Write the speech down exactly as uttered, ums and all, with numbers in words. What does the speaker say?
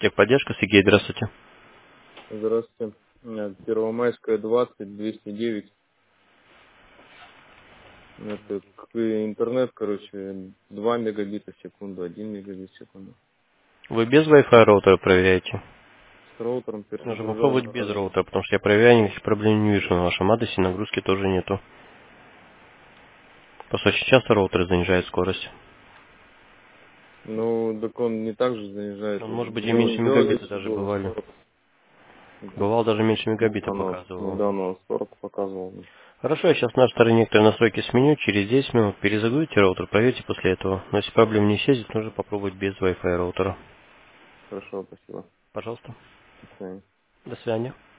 Техподдержка, Сергей, здравствуйте. Здравствуйте. Нет, Первомайская, двадцать, двести девять. Это к- интернет, короче, два мегабита в секунду, один мегабит в секунду. Вы без Wi-Fi роутера проверяете? С роутером Нужно перезагружал попробовать два без раза. роутера, потому что я проверяю, никаких проблем не вижу на вашем адресе, нагрузки тоже нету. Просто очень часто роутер занижает скорость. Ну, так он не так же Он занижает. может быть и Недавно меньше делали, мегабита даже было бывали. сорок. Бывало даже меньше мегабита Недавно, показывал. недавно сорок показывал. Хорошо, я сейчас на старые некоторые настройки сменю, через десять минут перезагрузите роутер, проверьте после этого. Но если проблем не исчезнет, нужно попробовать без Wi-Fi роутера. Хорошо, спасибо. Пожалуйста. До свидания. До свидания.